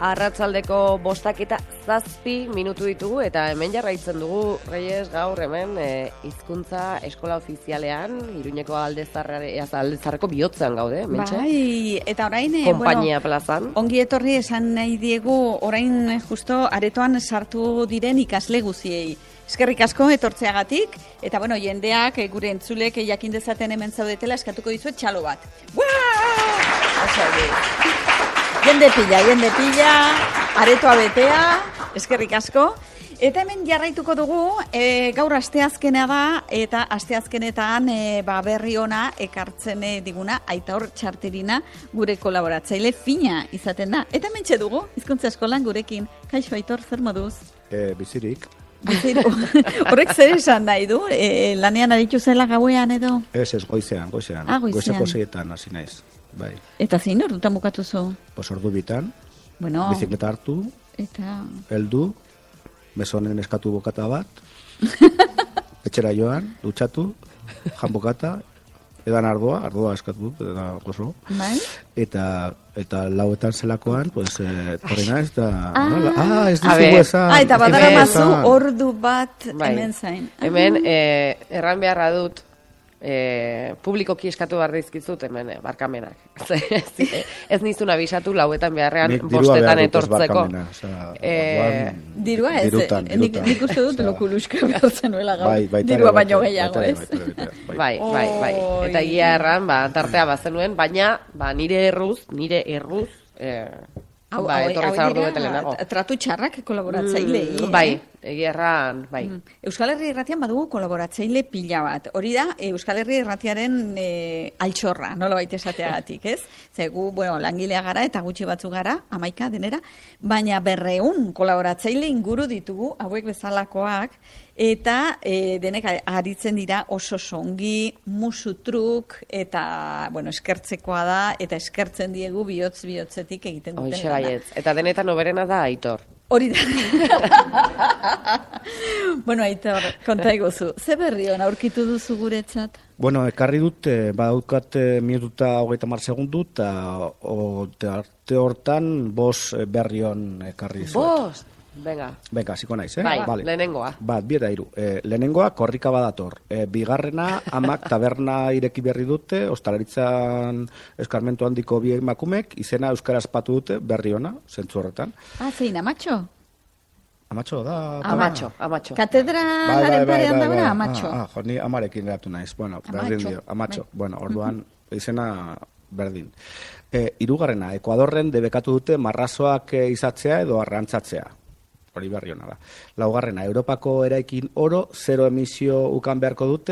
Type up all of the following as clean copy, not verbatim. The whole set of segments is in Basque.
arratsaldeko 5:07 ditugu eta hemen jarraitzen dugu Reyes gaur hemen hizkuntza eskola ofizialean Iruñeko Aldezarreko bihotzean gaude, mentxe? Bai, eta orain Konpainia plazan. Ongi etorri esan nahi diegu orain justo aretoan sartu diren ikasle guziei. Eskerrik asko etortzeagatik eta jendeak gure entzulek jakin dezaten hemen zaudetela eskatuko dizuet txalo bat. Jende pila, aretoa betea, eskerrik asko. Eta hemen jarraituko dugu, gaur asteazkena da, eta asteazkenetan berri ona ekartzen diguna, Aitor Txarterina gure kolaboratzaile fina izaten da. Eta hemen dugu, hizkuntza eskolan gurekin. Kaixo Aitor, zer moduz? Bizirik. Horrek zer esan nahi du? Lanean aditu zela gauean edo? Ez, goizean. Goizean. Goizeko 6etan hasi naiz. Bai. Eta zein ordutan bukatu zu? Ordu bitan, bizikleta hartu, eta heldu, mesonen eskatu bokata bat, etxera joan, dutxatu, jan bokata, edan ardoa eskatu, edan gozo, eta 4 zelakoan, torrena ez da... ez dizugu esan. Eta badara mazu ordu bat hemen zain. Hemen, erran beharra dut, publikoki eskatu behar dizkizut hemen barkamenak. Ez nizun abisatu 4 beharrean 5 etortzeko. Dirua ez, nik uste dut lokuluska behar zenuela gau. Dirua baino gehiago ez. Bai. Eta ia erran, tartea bazenuen, baina nire erruz, etorri zaurdu betelenago. Tratu txarrak kolaboratzailei. Bai, egia erran, bai. Euskal Herri Irratian badugu kolaboratzaile pila bat. Hori da, Euskal Herri Irratiaren altxorra, nola baita esateagatik, ez? Zegu, langilea gara eta gutxi batzu gara, 11 denera, baina 200 kolaboratzaile inguru ditugu, hauek bezalakoak, eta denek aritzen dira oso songi, musutruk, eta, eskertzekoa da, eta eskertzen diegu bihotz-bihotzetik egiten duten. Hoxe baietz, eta denetan oberena da Aitor. Hori da. Aitor, konta iguzu, ze berri hona aurkitu duzu guretzat? Ekarri dut, badaukat minututa 30 segundu, eta arte hortan 5 berri hon ekarri zuet. 5? Venga, hasiko naiz, Bai, lehenengoa. 2 eta 3. Lehenengoa korrika badator. Bigarrena, amak taberna ireki berri dute, ostalaritzan eskarmentu handiko 2 emakumek, izena euskaraz patu dute, berri ona, zentzu horretan. Zein, Amatxo? Amatxo da... Amatxo. Katedralaren parean dagoena, Amatxo. Ni amarekin eratu naiz, berdin dio, Amatxo. Orduan, izena berdin. 3. Ekuadorren debekatu dute marrazoak izatzea edo arrantzatzea. Hori berri hona da. 4. Europako eraikin oro 0 emisio ukan beharko dute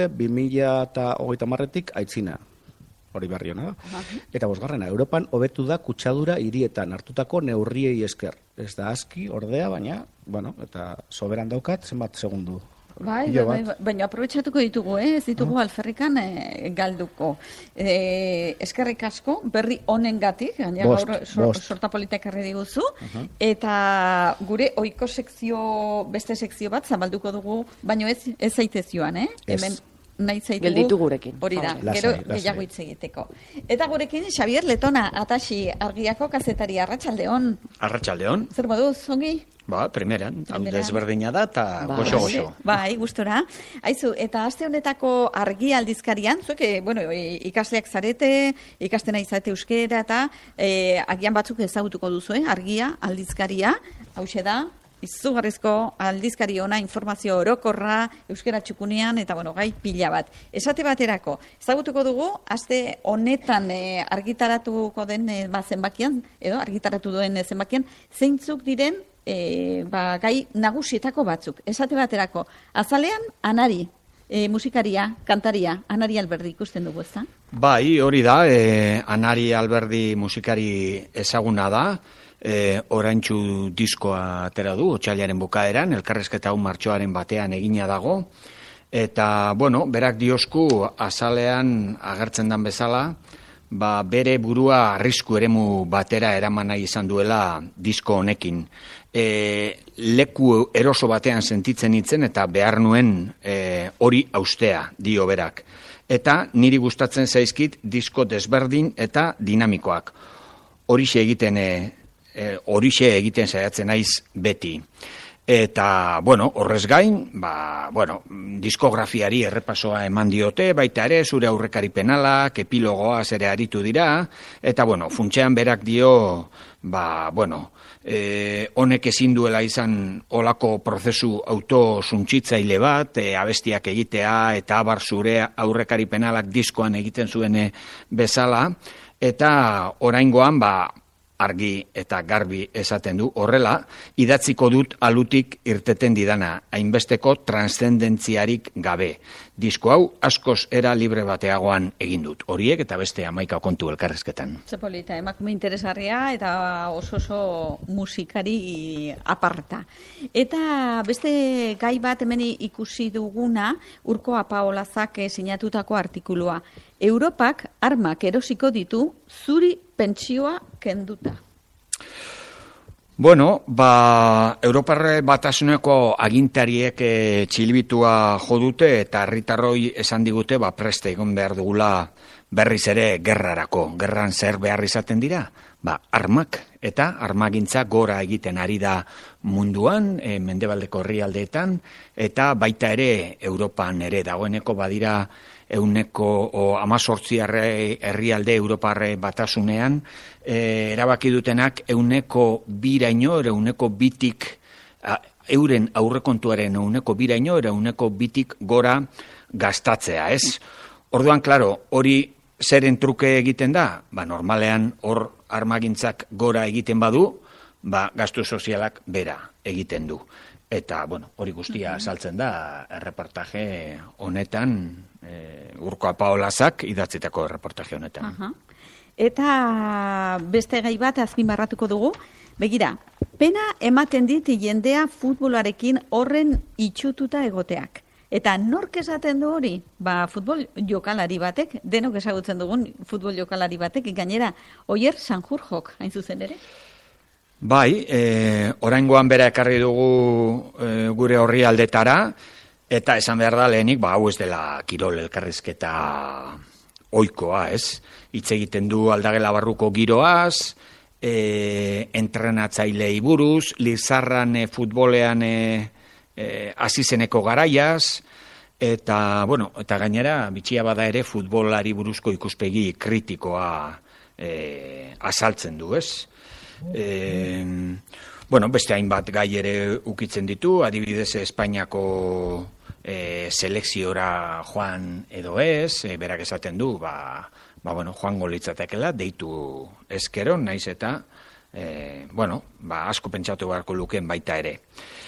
2030tik aitzina. Hori berri hona da. Eta 5. Europan hobetu da kutsadura hirietan hartutako neurriei esker. Ez da aski, ordea, baina, eta soberan daukat, zenbat segundu. Baina aprobetxatuko ditugu, ez ditugu alferrikan galduko. Eskerrik asko, berri honengatik, gaina gaur sorta politak erri diguzu, eta gure ohiko beste sekzio bat zabalduko dugu, baina ez zaitez joan, hemen nahi zaitugu. Gelditu gurekin. Hori da, gero gehiago hitz egiteko. Eta gurekin, Xabier Letona, Ataxi, Argiako kazetari, arratsaldeon. Arratsaldeon. Zer moduz, ongi? Primeran, desberdina da eta goxo-goxo. Bai, gustora. Aizu, eta aste honetako Argi aldizkarian, zuek, ikasleak zarete, ikastena izate euskera, eta agian batzuk ezagutuko duzu, Argia aldizkaria, hauxe da, izugarrizko aldizkari ona, informazio orokorra, euskera txukunean, eta gai pila bat. Esate baterako, ezagutuko dugu, aste honetan argitaratuko den zenbakian, edo argitaratu duen zenbakian, zeintzuk diren gai nagusietako batzuk. Esate baterako, azalean Anari, musikaria, kantaria, Anari Alberdi ikusten dugu, ez da? Bai, hori da, Anari Alberdi musikari ezaguna da, oraintxu diskoa atera du, otsailaren bukaeran, elkarrezketa hau martxoaren batean egina dago, eta, berak diosku azalean agertzen dan bezala, bere burua arrisku eremu batera eraman nahi izan duela disko honekin. Leku eroso batean sentitzen nintzen eta behar nuen hori austea dio berak. Eta niri gustatzen zaizkit disko desberdin eta dinamikoak. Horixe egiten horixe egiten saiatzen naiz beti. Eta, bueno, horrez gain, diskografiari errepasoa eman diote, baita ere, zure aurrekari penalak, epilogoa ere aritu dira, eta, bueno, funtsean berak dio, honek ezin duela izan olako prozesu autosuntxitzaile bat, abestiak egitea, eta abar zure aurrekari penalak diskoan egiten zuen bezala, eta oraingoan, argi eta garbi esaten du horrela, idatziko dut alutik irteten didana, hainbesteko transzendentziarik gabe. Disko hau askoz era libre bateagoan egin dut. Horiek eta beste 11 kontu elkarrezketan. Zepolita, emakume interesgarria eta oso musikari aparta. Eta beste gai bat hemen ikusi duguna, Urko Apaolazak sinatutako artikulua. Europak armak erosiko ditu zuri pentsioa kenduta. Bueno, Europar Batasuneko agintariek txilbitua jo dute eta herritarroi esan digute preste egon behar dugula berriz ere gerrarako. Gerran zer behar izaten dira? Armak eta armagintza gora egiten ari da munduan, mendebaldeko herrialdeetan, eta baita ere Europan ere dagoeneko badira 18 herrialde Europar Batasunean, erabaki dutenak 2%, 2%, euren aurrekontuaren 2%, 2% gora gastatzea, ez? Orduan, klaro, hori zeren truke egiten da? Normalean hor armagintzak gora egiten badu, gastu sozialak bera egiten du. Eta, hori guztia saltzen da erreportaje honetan, Urko Apaolazak idatzitako erreportaje honetan. Eta beste gai bat azpimarratuko dugu. Begira, pena ematen dit jendea futbolarekin horren itxututa egoteak. Eta nork esaten du hori? Futbol jokalari batek, denok ezagutzen dugun futbol jokalari batek, gainera, Oier Sanjurjok, hain zuzen ere? Bai, oraingoan bera ekarri dugu gure horri aldetara, eta esan behar da lehenik, hau ez dela kirol elkarrizketa ohikoa, ez? Hitz egiten du aldagela barruko giroaz, entrenatzailei buruz, Lizarran futbolean hasizeneko garaiaz, eta gainera, bitxia bada ere, futbolari buruzko ikuspegi kritikoa azaltzen du, ez? Beste hainbat gai ere ukitzen ditu, adibidez Espainiako selekziora joan edo ez, berak esaten du, joango litzatekela, deitu ezkero, naiz eta, asko pentsatu beharko lukeen baita ere.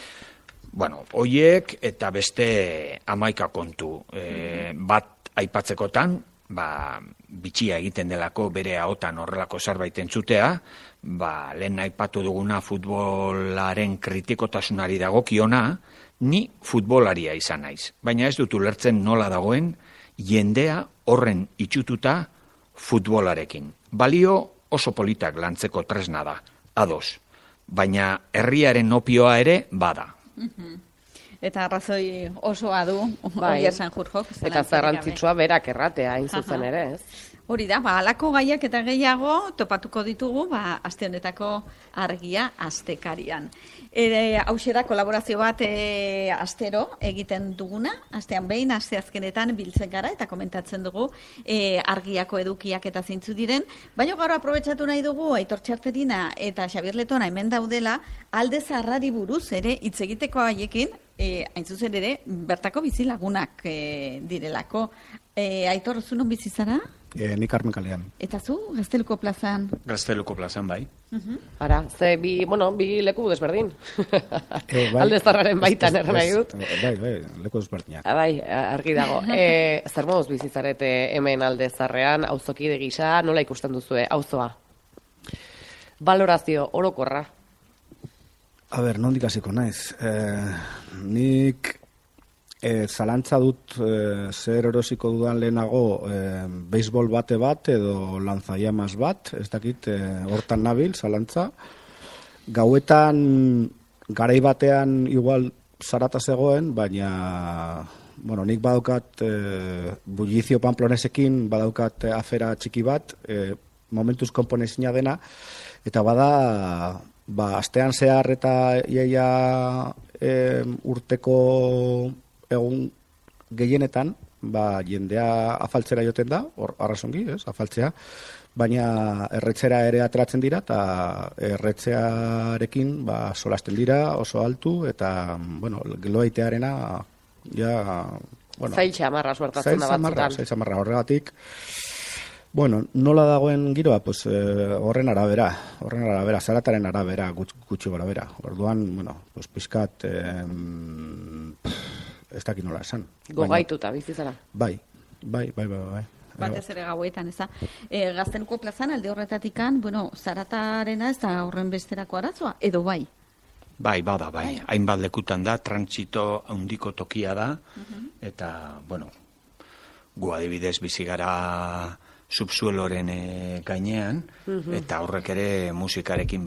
Hoiek eta beste 11 kontu, bat aipatzekotan, bitxia egiten delako bere ahotan horrelako zerbait entzutea, lehen aipatu duguna futbolaren kritikotasunari dagokiona, ni futbolaria izan naiz. Baina ez dut ulertzen nola dagoen jendea horren itxututa futbolarekin. Balio oso politak lantzeko tresna da, ados. Baina herriaren opioa ere bada. Eta arrazoi osoa du, Oier Sanjurjok. Eta zarrantzitsua berak erratea, hain zuzen ere, ez? Hori da, halako gaiak eta gehiago topatuko ditugu, aste honetako argia astekarian. Hauxe da, kolaborazio bat astero egiten duguna, astean behin, aste azkenetan biltzen gara eta komentatzen dugu argiako edukiak eta zeintzu diren, baina gaur aprobetxatu nahi dugu Aitor Txarterina eta Xabier Letona hemen daudela, alde zaharrari buruz ere hitz egiteko haiekin, hain zuzen ere, bertako bizilagunak direlako. Aitor, zu non bizi zara? Nik Armenkalean. Eta zu, Gazteluko plazan? Gazteluko plazan, bai. Ara, bi leku desberdin. Alde zarraren baitan erra nahi dut. Bai, leku desberdinak. Bai, argi dago. Zer moduz bizizarete hemen Alde Zarrean, auzokide gisa, nola ikusten duzue, auzoa? Valorazio orokorra. A ber, nondik hasiko naiz. Nik zalantza dut zer erosiko dudan lehenago beisbol bate bat edo lanzallamas bat, ez dakit, hortan nabil, zalantza. Gauetan, garai batean igual zarata zegoen, baina nik badaukat bullizio pamplonesekin, badaukat afera txiki bat, momentuz konponezina dena, eta bada, astean zehar eta iaia urteko egun gehienetan, jendea afaltzera joten da, hor arrazongi, afaltzea, baina erretzera ere ateratzen dira, eta erretzearekin solasten dira, oso altu, eta, geloaitearena, zaitxamarra suertatzen da batzutan. Zaitxamarra horregatik. Nola dagoen giroa, horren arabera, zarataren arabera, gutxi gara bera. Orduan, pizkat, ez dakit nola esan. Gogaituta, bizizara. Bai. Batez ere gauetan, ez da. Gazteluko plazan, alde horretatikan, zaratarena ez da horren besterako arazoa, edo bai? Bai, bada, bai. Hainbat lekutan da, trantsito handiko tokia da, eta, gu adibidez bizigara subsueloren gainean, eta horrek ere musikarekin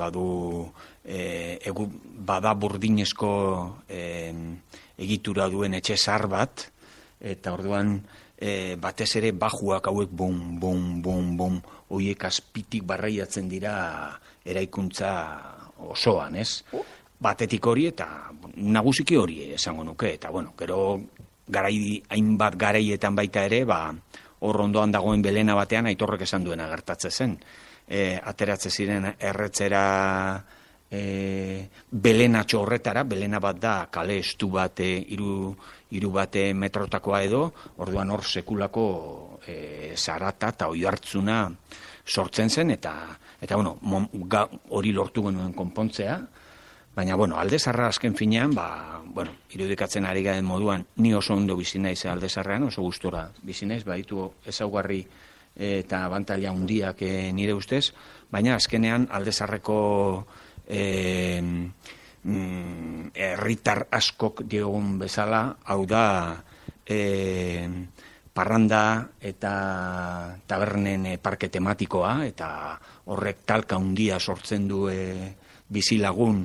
bada burdinezko egitura duen etxe zahar bat, eta orduan batez ere bajuak hauek bum, horiek azpitik barraiatzen dira eraikuntza osoan, ez? Batetik hori eta nagusiki hori esango nuke, eta gero hainbat garaietan baita ere, hor ondoan dagoen belena batean Aitorrek esan duena gertatze zen. Ateratze ziren erretzera belenatxo horretara, belena bat da kale estu bat, hiru bate metrotakoa edo, orduan hor sekulako zarata eta oihartzuna sortzen zen, eta hori lortu genuen konpontzea, baina, Alde Zaharra azken finean, irudikatzen ari garen moduan, ni oso ondo bizi naiz Alde Zaharrean, oso gustora bizi naiz, baditu ezaugarri eta abantaila handiak nire ustez, baina azkenean Alde Zaharreko herritar askok diogun bezala, hau da parranda eta tabernen parke tematikoa, eta horrek talka handia sortzen du bizilagun,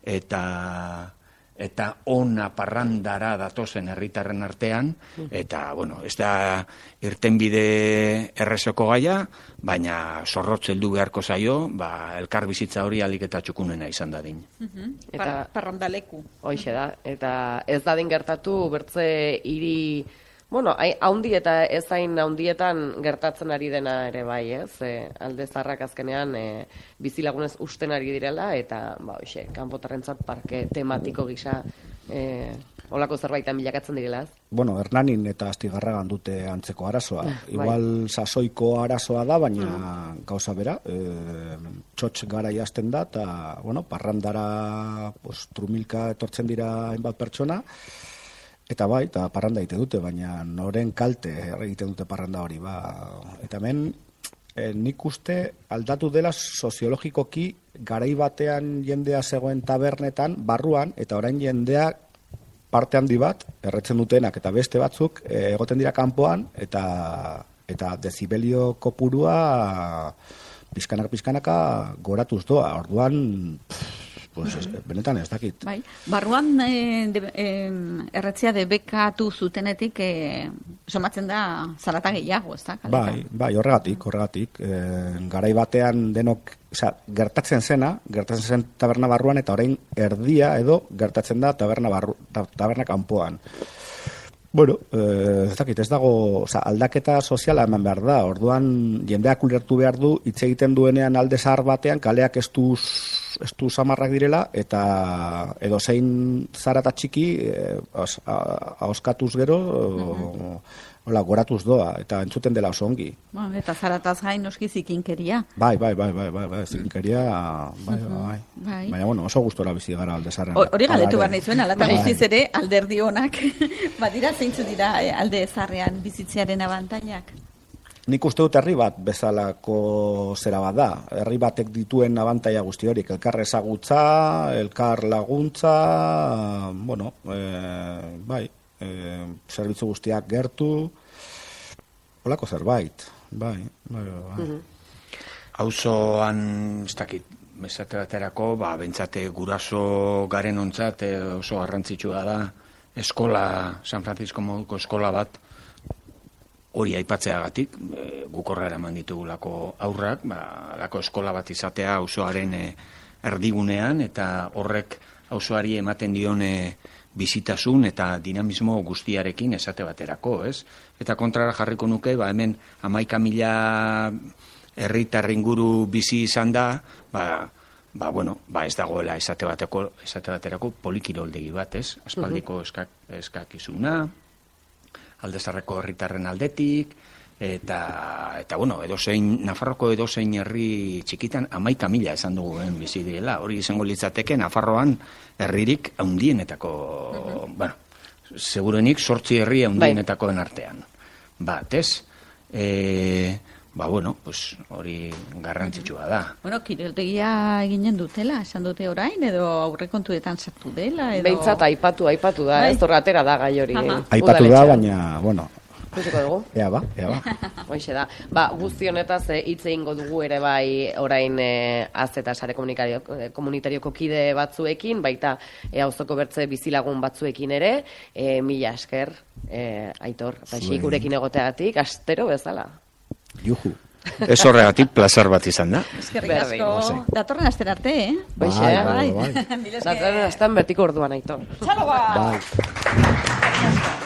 eta ona parrandara datozen herritarren artean, eta, ez da irtenbide errezoko gaia, baina zorrotz heldu beharko zaio, elkar bizitza hori alik eta txukunena izan dadin. Parrandaleku. Hoixe da, eta ez dadin gertatu bertze hiri, haundi eta ez hain haundietan gertatzen ari dena ere bai, ez? Alde Zaharrak azkenean bizilagunez usten ari direla, eta, kanpotarrentzat parke tematiko gisa olako zerbaitan bilakatzen direla, ez? Hernanin eta Astigarragan dute antzeko arazoa. Igual sasoiko arazoa da, baina gauza bera, txotx gara jazten da, eta, parrandara trumilka etortzen dira hainbat pertsona, eta eta parranda egiten dute, baina noren kalte egiten dute parranda hori, Eta hemen, nik uste aldatu dela soziologikoki garai batean jendea zegoen tabernetan, barruan, eta orain jendea parte handi bat, erretzen dutenak eta beste batzuk, egoten dira kanpoan, eta dezibelio kopurua pizkanaka goratuz doa. Orduan, benetan ez dakit. Barruan erretzia debekatu zutenetik somatzen da zarata gehiago, ez da? Horregatik. Garai batean denok, gertatzen zen taberna barruan, eta orain erdia edo gertatzen da taberna kanpoan. Ez dakit, ez dago, aldaketa soziala eman behar da, orduan jendeak ulertu behar du, hitz egiten duenean Alde Zahar batean, kaleak ez du samarrak direla, eta edo zein zarata txiki, ahoskatuz gero, goratuz doa, eta entzuten dela oso ongi. Eta zarataz gain noski zikinkeria. Bai, zikinkeria, baina, oso gustora bizi gara Alde Zaharrean. Hori galdetu behar nahi zuen, alata guztiz ere, alderdi honak, badira zeintzu dira Alde Zaharrean bizitzearen abantailak? Nik uste dut herri bat bezalako zera bat da. Herri batek dituen abantaila guzti horik. Elkar ezagutza, elkar laguntza, zerbitzu guztiak gertu, holako zerbait. Bai. Auzoan, ez dakit, mesaterako, bentsate guraso garen ontzat oso garrantzitsua da eskola, San Francisco moduko eskola bat, hori aipatzeagatik, guk horrela eman ditugulako aurrak, lako eskola bat izatea auzoaren erdigunean, eta horrek auzoari ematen dion bizitasun eta dinamismo guztiarekin esate baterako, ez? Eta kontrara jarriko nuke, hemen 11.000 herritar inguru bizi izan da, ez dagoela esate baterako polikiroldegi bat, ez? Aspaldiko eskakizuna, Aldezarreko herritarren aldetik, eta Nafarroko edozein herri txikitan 11.000 esan dugu bizi direla. Hori izango litzateke Nafarroan herririk handienetako, segurenik 8 herri handienetakoen artean. Ez? Hori garrantzitsua da. Kiroldegia eginen dutela, esan dute orain, edo aurrekontuetan sartu dela, edo... Behintzat aipatu da, ez torratera da gai hori. Aipatu da, baina, Ikusiko dugu? Ea ba. Hoixe da. Guzti honetaz hitz egingo dugu ere bai orain az eta sare komunitarioko kide batzuekin, baita auzoko bertze bizilagun batzuekin ere, mila esker, Aitor, Paixi, gurekin egoteagatik, astero bezala. Juhu. Ez horregatik plazer bat izan da. Eskerrik asko. Datorren astera arte, Bai. Datorren astean betiko orduan, Aitor. Txalo ba! Bai.